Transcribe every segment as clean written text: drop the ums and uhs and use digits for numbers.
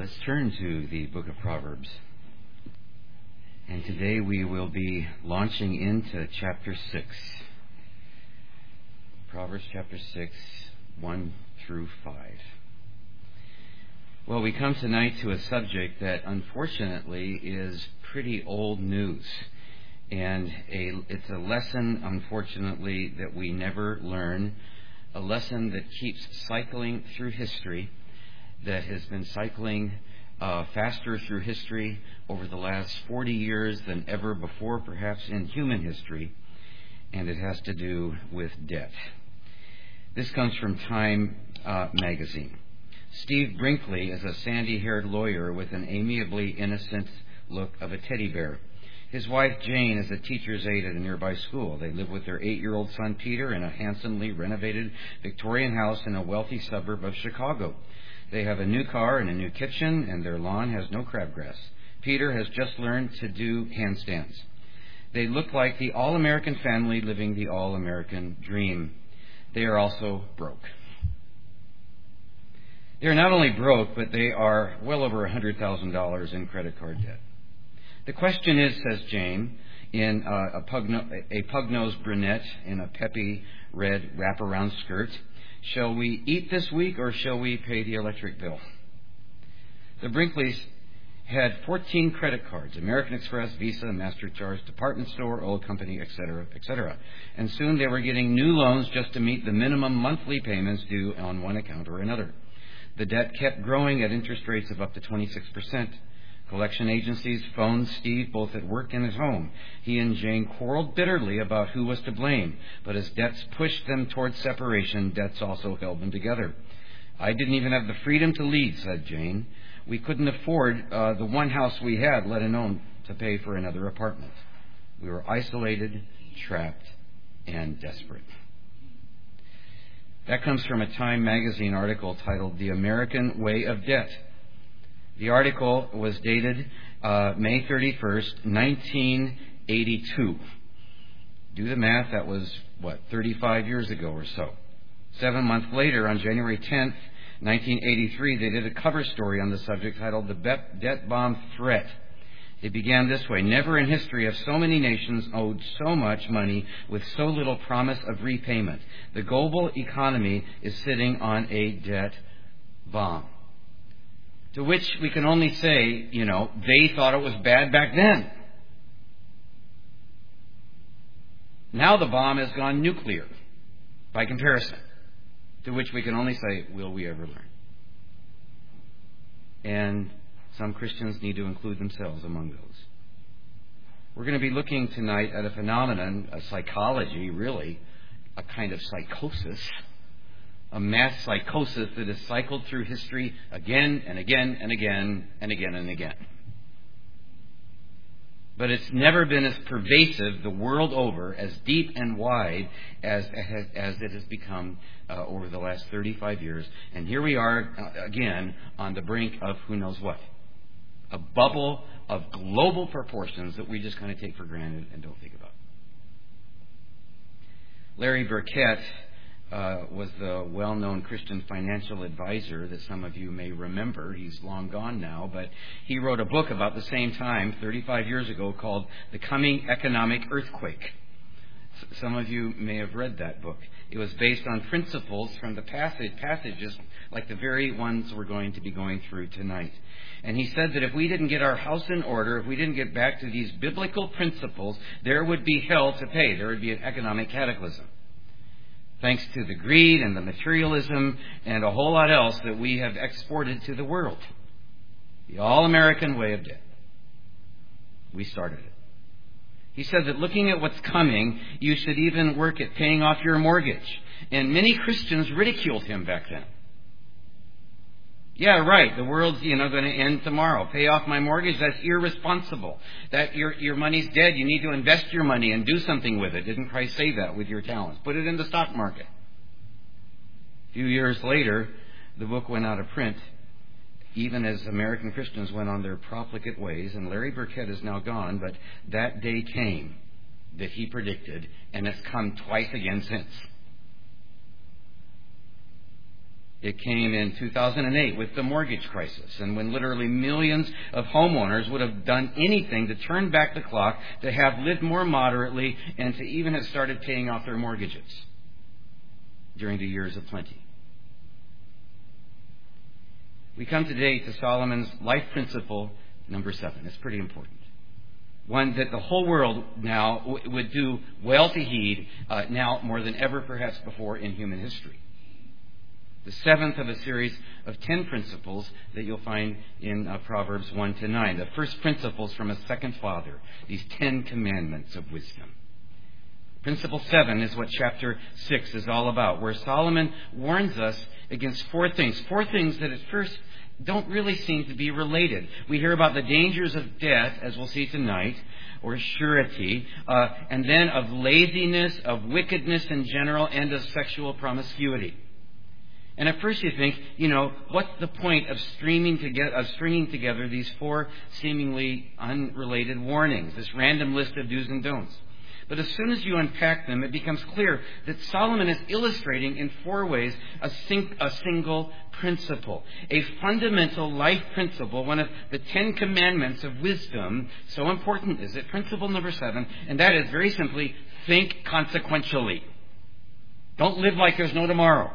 Let's turn to the book of Proverbs. And today we will be launching into chapter 6. Proverbs chapter 6, 1 through 5. Well, we come tonight to a subject that unfortunately is pretty old news. And it's a lesson, unfortunately, that we never learn. A lesson that keeps cycling through history, that has been cycling faster through history over the last 40 years than ever before, perhaps in human history, and it has to do with debt. This comes from Time magazine. Steve Brinkley is a sandy-haired lawyer with an amiably innocent look of a teddy bear. His wife, Jane, is a teacher's aide at a nearby school. They live with their 8-year-old son, Peter, in a handsomely renovated Victorian house in a wealthy suburb of Chicago. They have a new car and a new kitchen, and their lawn has no crabgrass. Peter has just learned to do handstands. They look like the all-American family living the all-American dream. They are also broke. They are not only broke, but they are well over $100,000 in credit card debt. The question is, says Jane, in a pug-nosed brunette in a peppy red wraparound skirt, shall we eat this week or shall we pay the electric bill? The Brinkleys had 14 credit cards, American Express, Visa, MasterCharge, department store, oil company, etc., etc. And soon they were getting new loans just to meet the minimum monthly payments due on one account or another. The debt kept growing at interest rates of up to 26%. Collection agencies phoned Steve both at work and at home. He and Jane quarreled bitterly about who was to blame, but as debts pushed them towards separation, debts also held them together. I didn't even have the freedom to leave, said Jane. We couldn't afford the one house we had, let alone to pay for another apartment. We were isolated, trapped, and desperate. That comes from a Time magazine article titled The American Way of Debt. The article was dated May 31st, 1982. Do the math, that was, 35 years ago or so. 7 months later, on January 10th, 1983, they did a cover story on the subject titled The Debt Bomb Threat. It began this way: never in history have so many nations owed so much money with so little promise of repayment. The global economy is sitting on a debt bomb. To which we can only say, they thought it was bad back then. Now the bomb has gone nuclear, by comparison. To which we can only say, will we ever learn? And some Christians need to include themselves among those. We're going to be looking tonight at a phenomenon, a psychology, really, a kind of psychosis, a mass psychosis that has cycled through history again and again and again and again and again. But it's never been as pervasive the world over, as deep and wide as it has become over the last 35 years. And here we are again on the brink of who knows what. A bubble of global proportions that we just kind of take for granted and don't think about. Larry Burkett was the well-known Christian financial advisor that some of you may remember. He's long gone now, but he wrote a book about the same time, 35 years ago, called The Coming Economic Earthquake. Some of you may have read that book. It was based on principles from the passages like the very ones we're going to be going through tonight. And he said that if we didn't get our house in order, if we didn't get back to these biblical principles, there would be hell to pay. There would be an economic cataclysm. Thanks to the greed and the materialism and a whole lot else that we have exported to the world. The all-American way of debt. We started it. He said that looking at what's coming, you should even work at paying off your mortgage. And many Christians ridiculed him back then. Yeah, right. The world's, going to end tomorrow. Pay off my mortgage? That's irresponsible. That your money's dead. You need to invest your money and do something with it. Didn't Christ say that with your talents? Put it in the stock market. A few years later, the book went out of print, even as American Christians went on their profligate ways. And Larry Burkett is now gone, but that day came that he predicted, and it's come twice again since. It came in 2008 with the mortgage crisis, and when literally millions of homeowners would have done anything to turn back the clock, to have lived more moderately, and to even have started paying off their mortgages during the years of plenty. We come today to Solomon's life principle number 7. It's pretty important. One that the whole world now would do well to heed, now more than ever perhaps before in human history. The 7th of a series of 10 principles that you'll find in Proverbs 1 to 9. The first principles from a second father, these 10 commandments of wisdom. Principle 7 is what chapter 6 is all about, where Solomon warns us against 4 things. 4 things that at first don't really seem to be related. We hear about the dangers of debt, as we'll see tonight, or surety, and then of laziness, of wickedness in general, and of sexual promiscuity. And at first you think, what's the point of stringing together these 4 seemingly unrelated warnings, this random list of do's and don'ts? But as soon as you unpack them, it becomes clear that Solomon is illustrating in 4 ways a single principle, a fundamental life principle, one of the 10 commandments of wisdom. So important is it. Principle number 7, and that is very simply, think consequentially. Don't live like there's no tomorrow.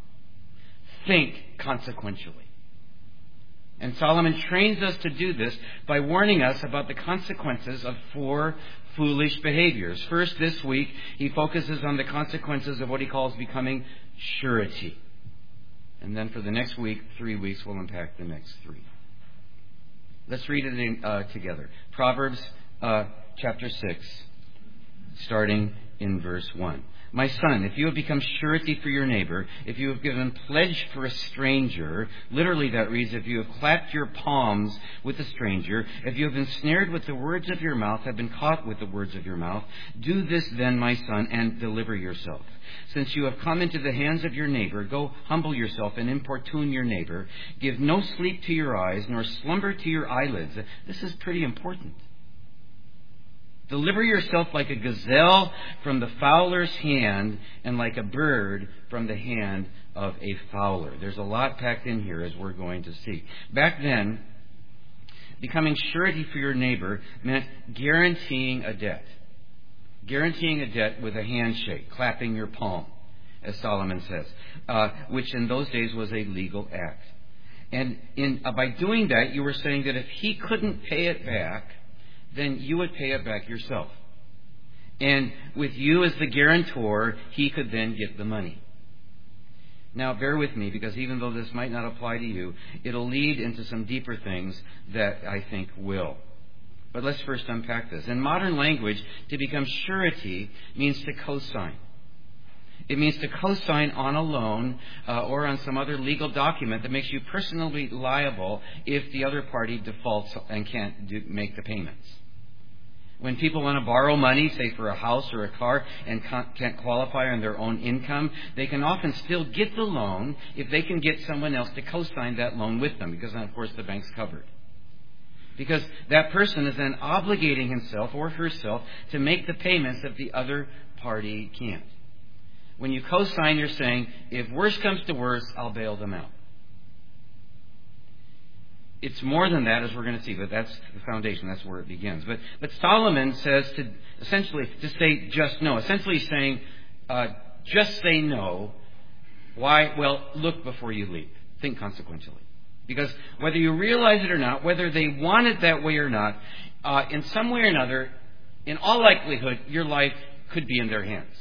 Think consequentially. And Solomon trains us to do this by warning us about the consequences of 4 foolish behaviors. First, this week, he focuses on the consequences of what he calls becoming surety. And then for the next week, 3 weeks, we'll unpack the next 3. Let's read it together. Proverbs chapter 6, starting in verse 1. My son, if you have become surety for your neighbor, if you have given pledge for a stranger, literally that reads, if you have clapped your palms with a stranger, if you have been snared with the words of your mouth, have been caught with the words of your mouth, do this then, my son, and deliver yourself. Since you have come into the hands of your neighbor, go humble yourself and importune your neighbor. Give no sleep to your eyes, nor slumber to your eyelids. This is pretty important. Deliver yourself like a gazelle from the fowler's hand, and like a bird from the hand of a fowler. There's a lot packed in here, as we're going to see. Back then, becoming surety for your neighbor meant guaranteeing a debt. Guaranteeing a debt with a handshake, clapping your palm, as Solomon says, which in those days was a legal act. And by doing that, you were saying that if he couldn't pay it back, then you would pay it back yourself. And with you as the guarantor, he could then get the money. Now, bear with me, because even though this might not apply to you, it'll lead into some deeper things that I think will. But let's first unpack this. In modern language, to become surety means to co-sign. It means to co-sign on a loan or on some other legal document that makes you personally liable if the other party defaults and can't make the payments. When people want to borrow money, say for a house or a car, and can't qualify on their own income, they can often still get the loan if they can get someone else to co-sign that loan with them, because then, of course, the bank's covered. Because that person is then obligating himself or herself to make the payments that the other party can't. When you co-sign, you're saying, if worse comes to worse, I'll bail them out. It's more than that, as we're going to see, but that's the foundation. That's where it begins. But Solomon says to say just no. Essentially saying, just say no. Why? Well, look before you leap. Think consequentially. Because whether you realize it or not, whether they want it that way or not, in some way or another, in all likelihood, your life could be in their hands.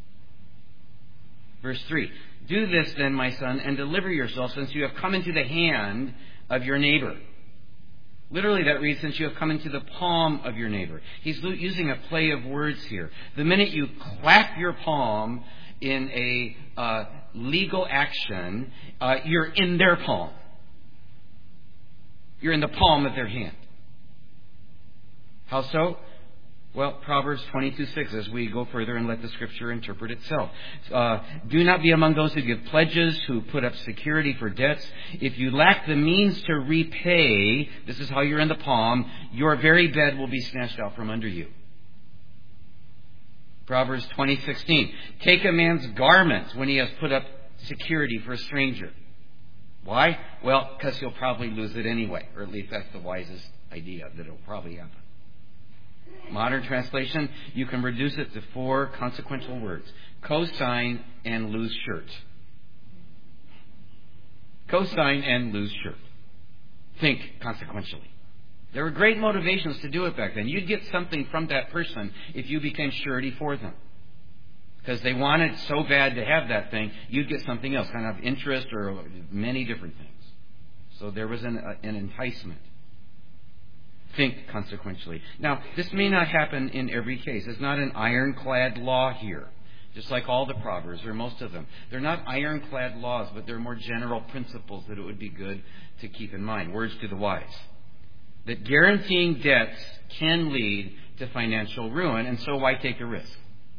Verse 3, do this then, my son, and deliver yourself, since you have come into the hand of your neighbor. Literally that reads, since you have come into the palm of your neighbor. He's using a play of words here. The minute you clap your palm in a legal action, you're in their palm. You're in the palm of their hand. How so? Well, Proverbs 22:6, as we go further and let the Scripture interpret itself. Do not be among those who give pledges, who put up security for debts. If you lack the means to repay, this is how you're in the palm, your very bed will be snatched out from under you. Proverbs 20:16, take a man's garment when he has put up security for a stranger. Why? Well, because you'll probably lose it anyway, or at least that's the wisest idea, that it'll probably happen. Modern translation, you can reduce it to 4 consequential words. Co-sign and lose shirt. Co-sign and lose shirt. Think consequentially. There were great motivations to do it back then. You'd get something from that person if you became surety for them. Because they wanted so bad to have that thing, you'd get something else, kind of interest or many different things. So there was an enticement. Think consequentially. Now, this may not happen in every case. It's not an ironclad law here. Just like all the Proverbs, or most of them. They're not ironclad laws, but they're more general principles that it would be good to keep in mind. Words to the wise. That guaranteeing debts can lead to financial ruin, and so why take a risk?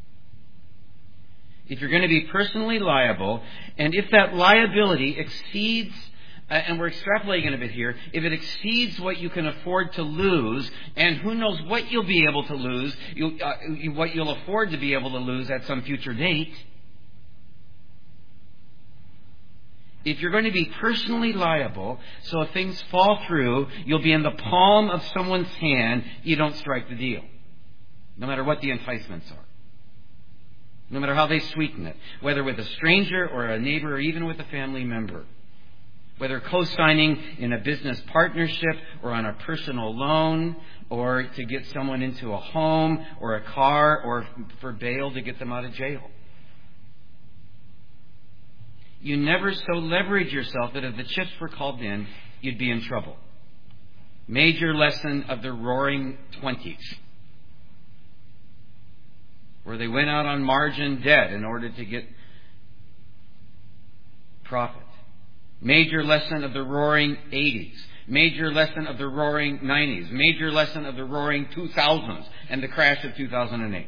If you're going to be personally liable, and if that liability exceeds, and we're extrapolating a bit here, if it exceeds what you can afford to lose, and who knows what you'll be able to lose, what you'll afford to be able to lose at some future date, if you're going to be personally liable, so if things fall through, you'll be in the palm of someone's hand, you don't strike the deal. No matter what the enticements are. No matter how they sweeten it. Whether with a stranger or a neighbor or even with a family member. Whether co-signing in a business partnership or on a personal loan or to get someone into a home or a car or for bail to get them out of jail. You never so leverage yourself that if the chips were called in, you'd be in trouble. Major lesson of the Roaring '20s. Where they went out on margin debt in order to get profit. Major lesson of the Roaring '80s. Major lesson of the Roaring '90s. Major lesson of the Roaring 2000s and the crash of 2008.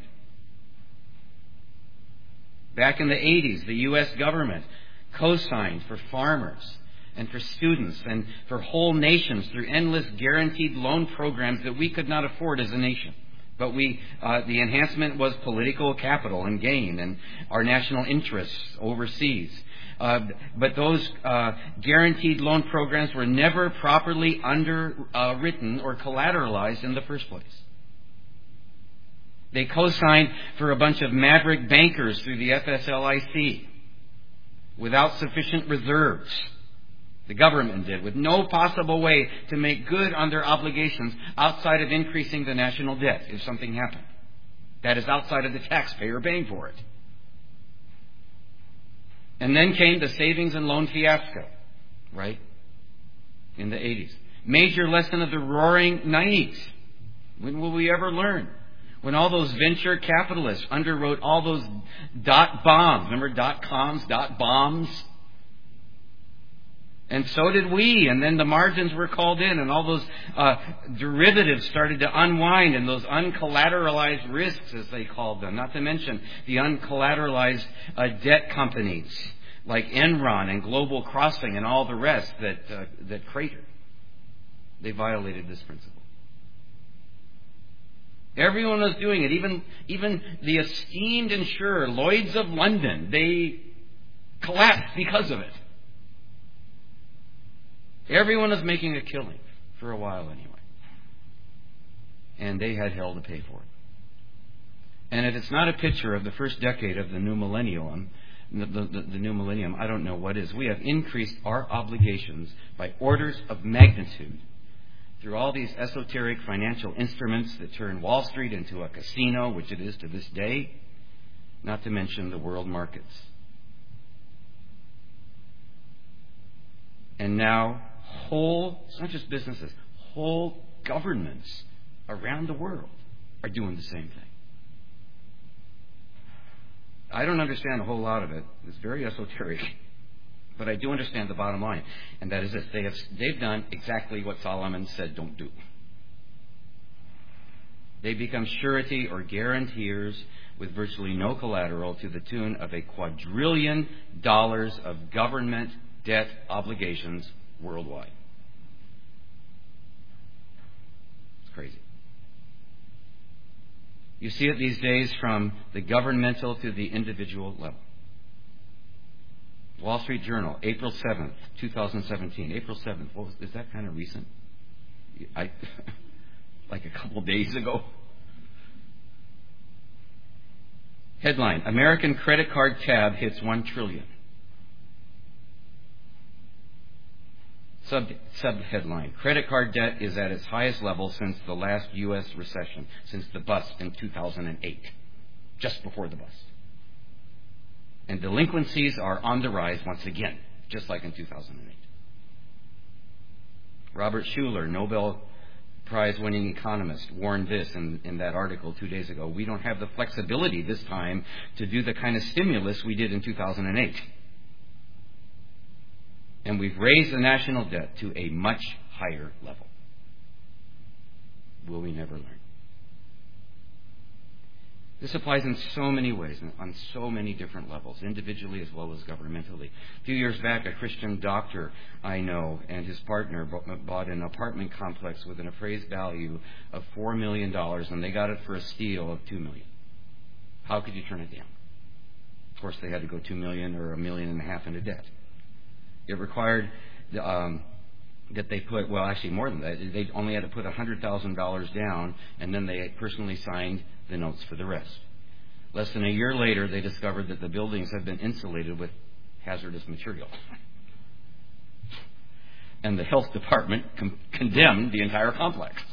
Back in the '80s, the U.S. government co-signed for farmers and for students and for whole nations through endless guaranteed loan programs that we could not afford as a nation. But the enhancement was political capital and gain and our national interests overseas. But those guaranteed loan programs were never properly underwritten or collateralized in the first place. They co-signed for a bunch of maverick bankers through the FSLIC without sufficient reserves. The government did, with no possible way to make good on their obligations outside of increasing the national debt if something happened. That is outside of the taxpayer paying for it. And then came the savings and loan fiasco, right? In the 80s. Major lesson of the Roaring '90s. When will we ever learn? When all those venture capitalists underwrote all those dot bombs. Remember .coms, .bombs? And so did we. And then the margins were called in and all those derivatives started to unwind and those uncollateralized risks, as they called them. Not to mention the uncollateralized debt companies like Enron and Global Crossing and all the rest that cratered. They violated this principle. Everyone was doing it. Even the esteemed insurer, Lloyd's of London, they collapsed because of it. Everyone was making a killing, for a while anyway. And they had hell to pay for it. And if it's not a picture of the first decade of the new millennium, the new millennium, I don't know what is. We have increased our obligations by orders of magnitude through all these esoteric financial instruments that turn Wall Street into a casino, which it is to this day, not to mention the world markets. And now it's not just businesses, whole governments around the world are doing the same thing. I don't understand a whole lot of it. It's very esoteric. But I do understand the bottom line. And that is this. They've done exactly what Solomon said don't do. They become surety or guarantors with virtually no collateral to the tune of $1 quadrillion of government debt obligations worldwide. It's crazy. You see it these days from the governmental to the individual level. Wall Street Journal, April 7th, 2017. April 7th. Is that kind of recent? Like a couple days ago. Headline, American credit card tab hits $1 trillion. Subheadline, credit card debt is at its highest level since the last U.S. recession, since the bust in 2008, just before the bust. And delinquencies are on the rise once again, just like in 2008. Robert Schuller, Nobel Prize-winning economist, warned this in that article 2 days ago. We don't have the flexibility this time to do the kind of stimulus we did in 2008. And we've raised the national debt to a much higher level. Will we never learn? This applies in so many ways, on so many different levels, individually as well as governmentally. A few years back, a Christian doctor I know and his partner bought an apartment complex with an appraised value of $4 million, and they got it for a steal of $2 million. How could you turn it down? Of course, they had to go $2 million or $1.5 million into debt. It required that they put, well, actually more than that. They only had to put $100,000 down, and then they personally signed the notes for the rest. Less than a year later, they discovered that the buildings had been insulated with hazardous material. And the health department condemned the entire complex.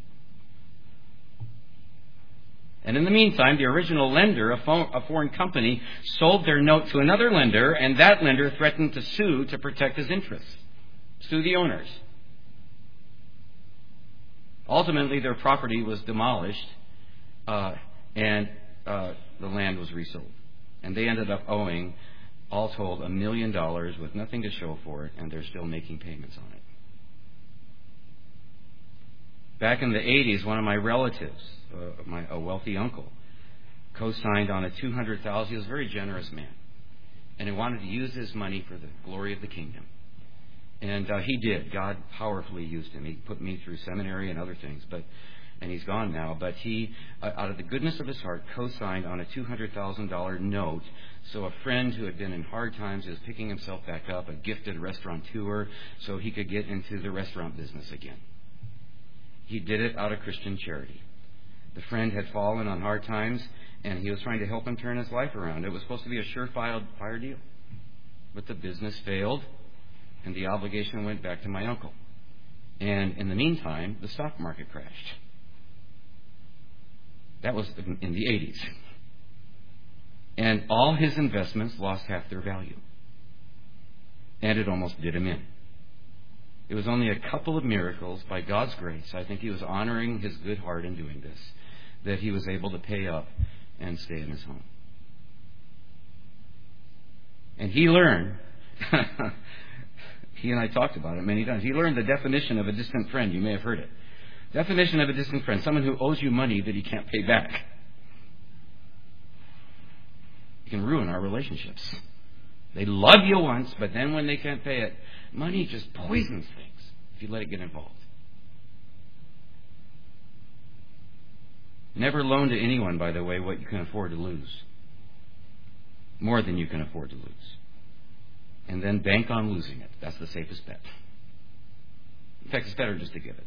And in the meantime, the original lender, a foreign company, sold their note to another lender, and that lender threatened to sue to protect his interests. Sue the owners. Ultimately, their property was demolished, and the land was resold. And they ended up owing, all told, $1 million with nothing to show for it, and they're still making payments on it. Back in the 80s, one of my relatives, a wealthy uncle, co-signed on a $200,000. He was a very generous man, and he wanted to use his money for the glory of the kingdom. And he did. God powerfully used him. He put me through seminary and other things, and he's gone now. But he, out of the goodness of his heart, co-signed on a $200,000 note. So a friend who had been in hard times is picking himself back up, a gifted restaurateur, so he could get into the restaurant business again. He did it out of Christian charity. The friend had fallen on hard times, and he was trying to help him turn his life around. It was supposed to be a surefire deal. But the business failed, and the obligation went back to my uncle. And in the meantime, the stock market crashed. That was in the 80s. And all his investments lost half their value. And it almost did him in. It was only a couple of miracles by God's grace. I think he was honoring his good heart in doing this, that he was able to pay up and stay in his home. And he learned, he and I talked about it many times, he learned the definition of a distant friend. You may have heard it. Definition of a distant friend, someone who owes you money that he can't pay back. It can ruin our relationships. They love you once, but then when they can't pay it, money just poisons things if you let it get involved. Never loan to anyone, by the way, what you can afford to lose. More than you can afford to lose. And then bank on losing it. That's the safest bet. In fact, it's better just to give it.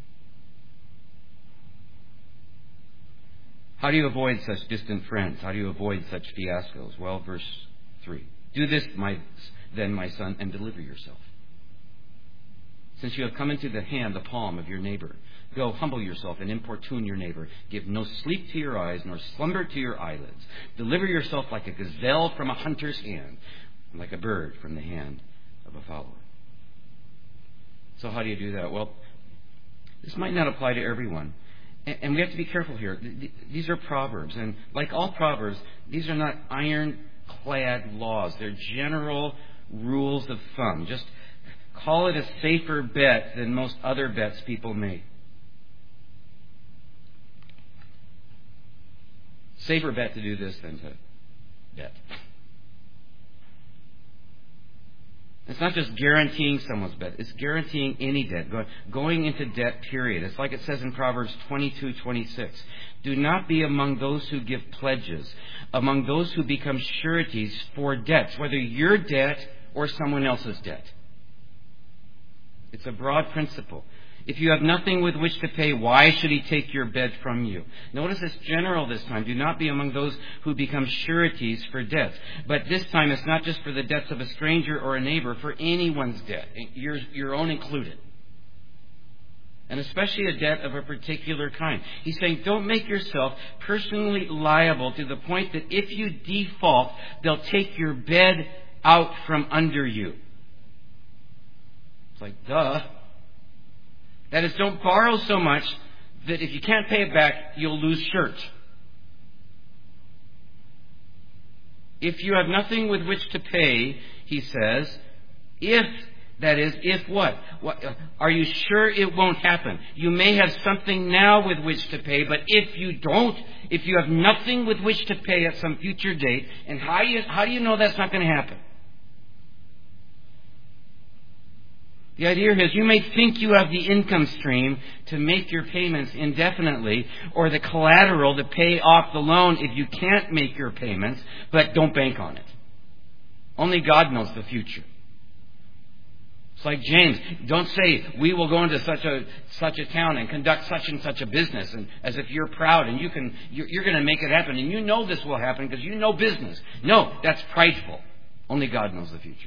How do you avoid such distant friends? How do you avoid such fiascos? Well, verse 3. Do this, then, my son, and deliver yourself. Since you have come into the palm of your neighbor, go, humble yourself and importune your neighbor. Give no sleep to your eyes, nor slumber to your eyelids. Deliver yourself like a gazelle from a hunter's hand, and like a bird from the hand of a fowler. So how do you do that? Well, this might not apply to everyone. And we have to be careful here. These are proverbs. And like all proverbs, these are not ironclad laws. They're general rules of thumb. Just call it a safer bet than most other bets people make. Safer bet to do this than to bet. It's not just guaranteeing someone's debt. It's guaranteeing any debt. Going into debt, period. It's like it says in Proverbs 22:26. Do not be among those who give pledges, among those who become sureties for debts, whether your debt or someone else's debt. It's a broad principle. If you have nothing with which to pay, why should he take your bed from you? Notice it's general this time. Do not be among those who become sureties for debts. But this time it's not just for the debts of a stranger or a neighbor, for anyone's debt, your own included. And especially a debt of a particular kind. He's saying don't make yourself personally liable to the point that if you default, they'll take your bed out from under you. It's like, duh. That is, don't borrow so much that if you can't pay it back, you'll lose shirt. If you have nothing with which to pay, he says, if what? Are you sure it won't happen? You may have something now with which to pay, but if you have nothing with which to pay at some future date, and how do you know that's not going to happen? The idea is you may think you have the income stream to make your payments indefinitely or the collateral to pay off the loan if you can't make your payments, but don't bank on it. Only God knows the future. It's like James. Don't say, we will go into such a town and conduct such and such a business, and as if you're proud and you're going to make it happen, and you know this will happen because you know business. No, that's prideful. Only God knows the future.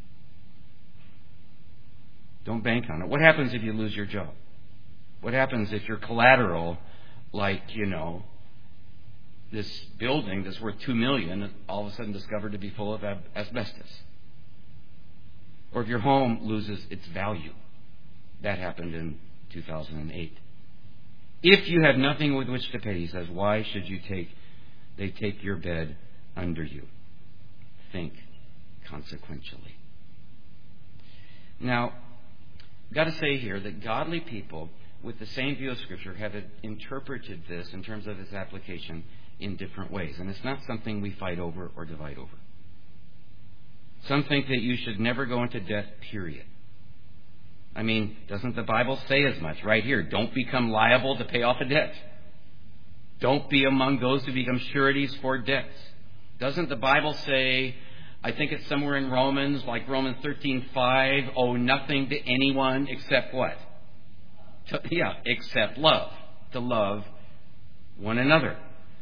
Don't bank on it. What happens if you lose your job? What happens if your collateral, like, this building that's worth $2 million is all of a sudden discovered to be full of asbestos? Or if your home loses its value? That happened in 2008. If you have nothing with which to pay, he says, why should they take your bed under you? Think consequentially. Now, I've got to say here that godly people with the same view of Scripture have interpreted this in terms of its application in different ways. And it's not something we fight over or divide over. Some think that you should never go into debt, period. I mean, doesn't the Bible say as much right here? Don't become liable to pay off a debt. Don't be among those who become sureties for debts. Doesn't the Bible say, I think it's somewhere in Romans, like Romans 13:5, owe nothing to anyone except what? Except love. To love one another.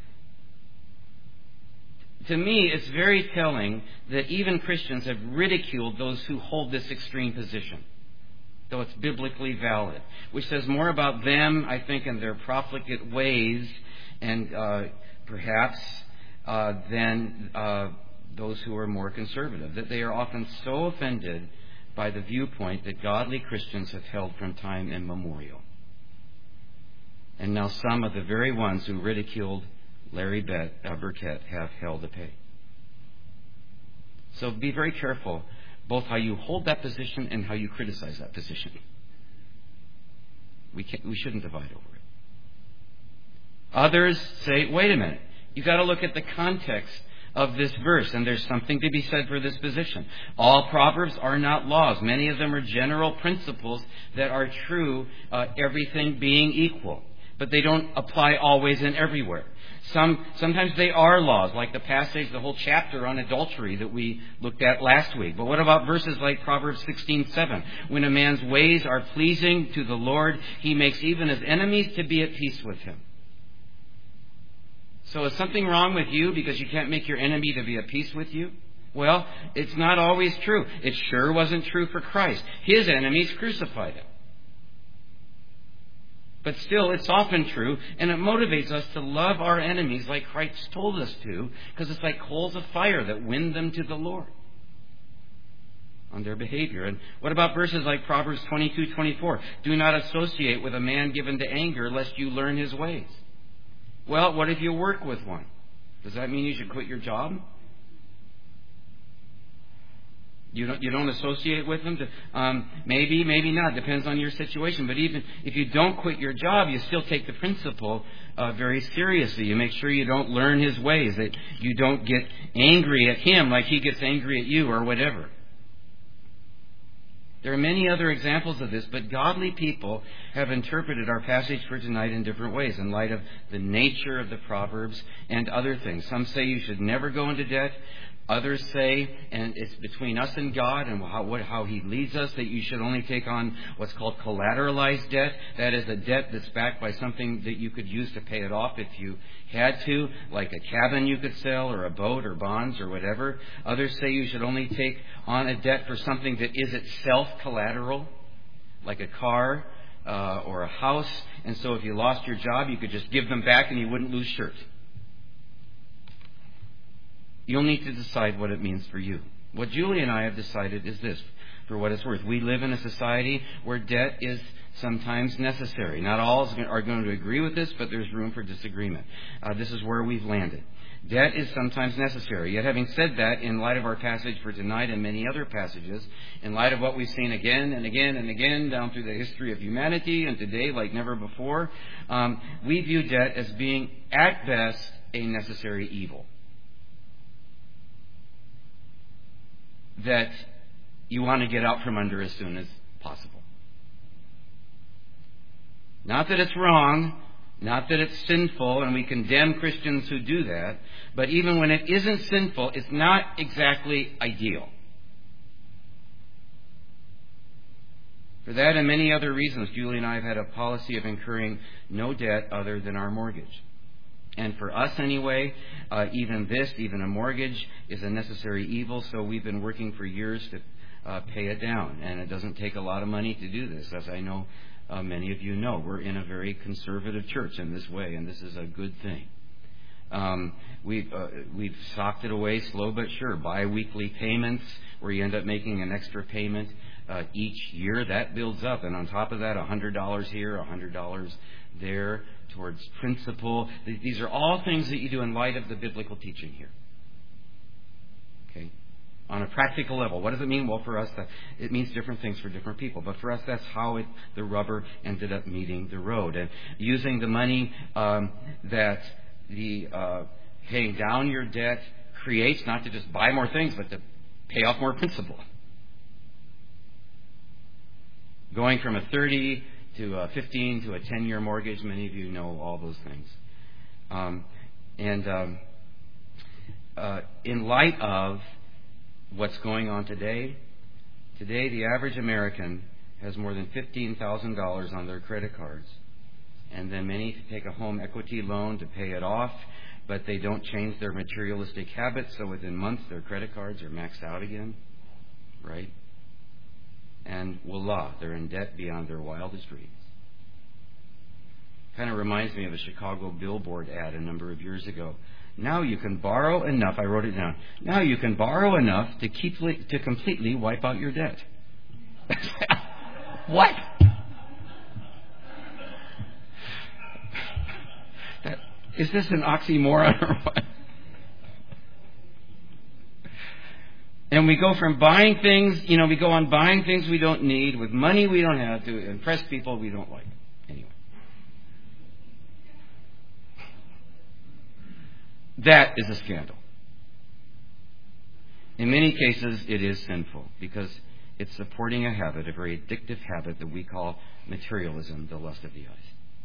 To me, it's very telling that even Christians have ridiculed those who hold this extreme position, though it's biblically valid, which says more about them, I think, and their profligate ways, and perhaps than those who are more conservative, that they are often so offended by the viewpoint that godly Christians have held from time immemorial. And now some of the very ones who ridiculed Larry Burkett have hell to pay. So be very careful both how you hold that position and how you criticize that position. We shouldn't divide over it. Others say, wait a minute, you've got to look at the context of this verse, and there's something to be said for this position. All Proverbs are not laws. Many of them are general principles that are true, everything being equal. But they don't apply always and everywhere. Sometimes they are laws, like the passage, the whole chapter on adultery that we looked at last week. But what about verses like Proverbs 16:7? When a man's ways are pleasing to the Lord, he makes even his enemies to be at peace with him. So is something wrong with you because you can't make your enemy to be at peace with you? Well, it's not always true. It sure wasn't true for Christ. His enemies crucified him. But still, it's often true, and it motivates us to love our enemies like Christ told us to, because it's like coals of fire that win them to the Lord on their behavior. And what about verses like Proverbs 22:24? Do not associate with a man given to anger, lest you learn his ways. Well, what if you work with one? Does that mean you should quit your job? You don't associate with them? Maybe, maybe not. Depends on your situation. But even if you don't quit your job, you still take the principle very seriously. You make sure you don't learn his ways, that you don't get angry at him like he gets angry at you or whatever. There are many other examples of this, but godly people have interpreted our passage for tonight in different ways in light of the nature of the Proverbs and other things. Some say you should never go into debt. Others say, and it's between us and God and how He leads us, that you should only take on what's called collateralized debt. That is a debt that's backed by something that you could use to pay it off if you had to, like a cabin you could sell or a boat or bonds or whatever. Others say you should only take on a debt for something that is itself collateral, like a car or a house. And so if you lost your job, you could just give them back and you wouldn't lose shirt. You'll need to decide what it means for you. What Julie and I have decided is this, for what it's worth. We live in a society where debt is sometimes necessary. Not all are going to agree with this, but there's room for disagreement. This is where we've landed. Debt is sometimes necessary. Yet having said that, in light of our passage for tonight and many other passages, in light of what we've seen again and again and again down through the history of humanity and today like never before, we view debt as being, at best, a necessary evil that you want to get out from under as soon as possible. Not that it's wrong, not that it's sinful, and we condemn Christians who do that, but even when it isn't sinful, it's not exactly ideal. For that and many other reasons, Julie and I have had a policy of incurring no debt other than our mortgage. And for us anyway, even a mortgage is a necessary evil, so we've been working for years to pay it down. And it doesn't take a lot of money to do this, as I know many of you know. We're in a very conservative church in this way, and this is a good thing. We've socked it away slow but sure. Bi-weekly payments where you end up making an extra payment each year. That builds up. And on top of that, $100 here, $100 there towards principle. These are all things that you do in light of the biblical teaching here. Okay? On a practical level, what does it mean? Well, for us, it means different things for different people. But for us, that's how the rubber ended up meeting the road. And using the money that the paying down your debt creates, not to just buy more things, but to pay off more principal. Going from a 30 to a 15 to a 10-year mortgage, many of you know all those things. In light of what's going on today the average American has more than $15,000 on their credit cards. And then many take a home equity loan to pay it off, but they don't change their materialistic habits, so within months their credit cards are maxed out again, right? And voila, they're in debt beyond their wildest dreams. Kind of reminds me of a Chicago billboard ad a number of years ago. Now you can borrow enough, I wrote it down, now you can borrow enough to completely wipe out your debt. What? Is this an oxymoron or what? And we go from buying things, we go on buying things we don't need with money we don't have to impress people we don't like. Anyway. That is a scandal. In many cases, it is sinful because it's supporting a habit, a very addictive habit that we call materialism, the lust of the eyes.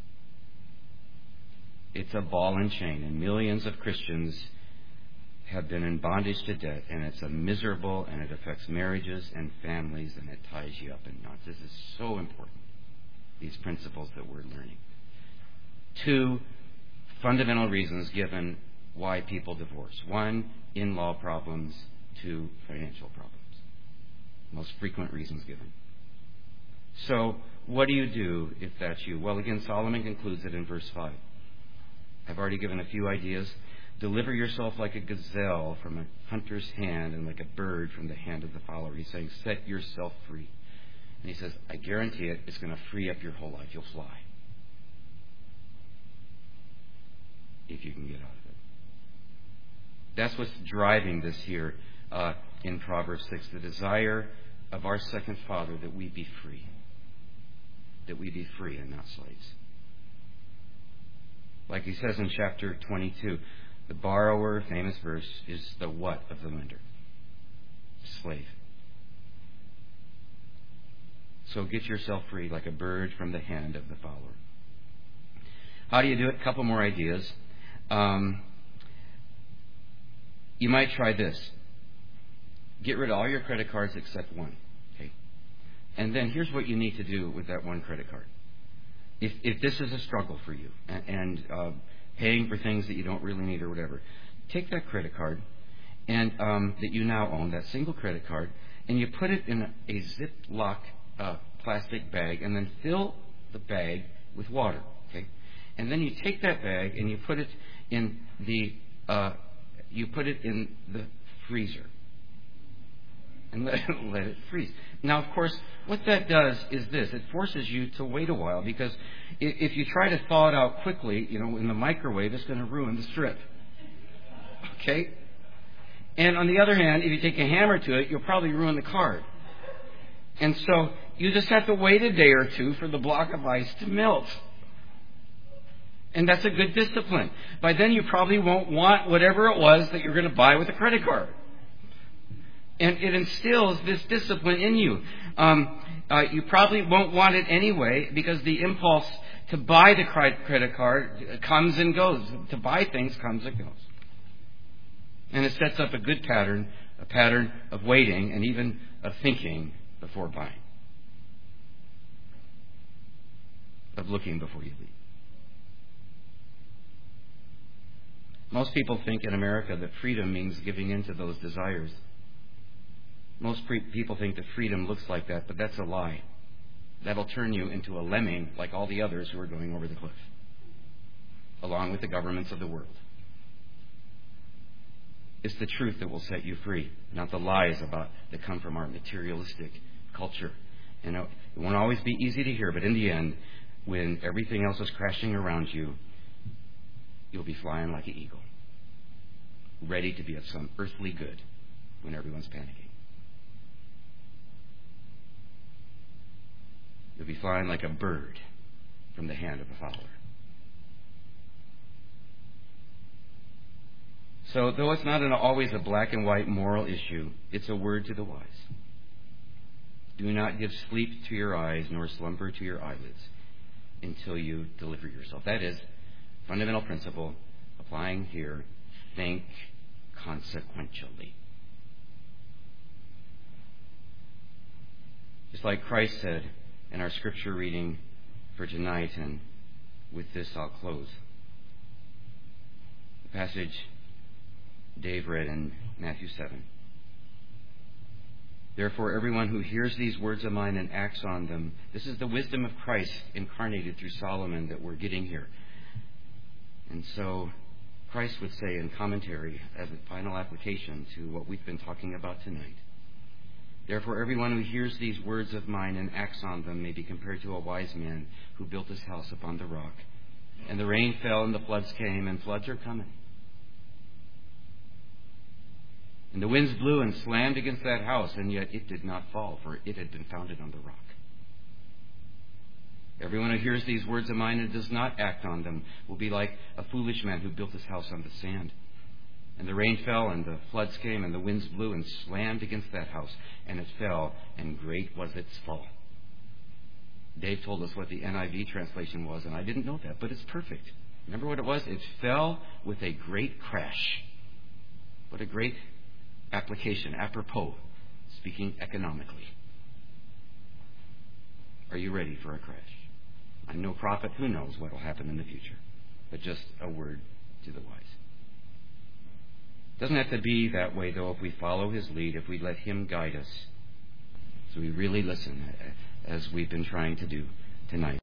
It's a ball and chain, and millions of Christians have been in bondage to debt, and it's a miserable, and it affects marriages and families, and it ties you up in knots. This is so important, these principles that we're learning. 2 fundamental reasons given why people divorce. 1, in-law problems. 2, financial problems. Most frequent reasons given. So, what do you do if that's you? Well, again, Solomon concludes it in verse 5. I've already given a few ideas. Deliver yourself like a gazelle from a hunter's hand and like a bird from the hand of the fowler. He's saying, set yourself free. And he says, I guarantee it's going to free up your whole life. You'll fly. If you can get out of it. That's what's driving this here in Proverbs 6. The desire of our second Father that we be free. That we be free and not slaves. Like he says in chapter 22, the borrower, famous verse, is the what of the lender? Slave. So get yourself free like a bird from the hand of the fowler. How do you do it? A couple more ideas. You might try this. Get rid of all your credit cards except one. Okay? And then here's what you need to do with that one credit card. If this is a struggle for you and paying for things that you don't really need or whatever, take that credit card and that you now own, that single credit card, and you put it in a Ziploc plastic bag, and then fill the bag with water. Okay, and then you take that bag and you put it in the freezer and let it freeze. Now, of course, what that does is this. It forces you to wait a while, because if you try to thaw it out quickly, in the microwave, it's going to ruin the strip. Okay? And on the other hand, if you take a hammer to it, you'll probably ruin the card. And so you just have to wait a day or two for the block of ice to melt. And that's a good discipline. By then, you probably won't want whatever it was that you're going to buy with a credit card. And it instills this discipline in you. You probably won't want it anyway, because the impulse to buy the credit card comes and goes. To buy things comes and goes. And it sets up a good pattern, a pattern of waiting and even of thinking before buying. Of looking before you leave. Most people think in America that freedom means giving in to those desires. Most people think that freedom looks like that, but that's a lie. That'll turn you into a lemming like all the others who are going over the cliff, along with the governments of the world. It's the truth that will set you free, not the lies that come from our materialistic culture. It won't always be easy to hear, but in the end, when everything else is crashing around you, you'll be flying like an eagle, ready to be of some earthly good when everyone's panicking. You'll be flying like a bird from the hand of a fowler. So, though it's not always a black and white moral issue, it's a word to the wise. Do not give sleep to your eyes, nor slumber to your eyelids, until you deliver yourself. That is, fundamental principle, applying here, think consequentially. Just like Christ said in our scripture reading for tonight, and with this I'll close. The passage Dave read in Matthew 7. Therefore, everyone who hears these words of mine and acts on them, this is the wisdom of Christ incarnated through Solomon that we're getting here. And so Christ would say in commentary, as a final application to what we've been talking about tonight, therefore, everyone who hears these words of mine and acts on them may be compared to a wise man who built his house upon the rock. And the rain fell and the floods came, and floods are coming. And the winds blew and slammed against that house, and yet it did not fall, for it had been founded on the rock. Everyone who hears these words of mine and does not act on them will be like a foolish man who built his house on the sand. And the rain fell, and the floods came, and the winds blew and slammed against that house, and it fell, and great was its fall. Dave told us what the NIV translation was, and I didn't know that, but it's perfect. Remember what it was? It fell with a great crash. What a great application, apropos, speaking economically. Are you ready for a crash? I'm no prophet. Who knows what will happen in the future? But just a word to the wise. It doesn't have to be that way, though, if we follow his lead, if we let him guide us. So we really listen, as we've been trying to do tonight.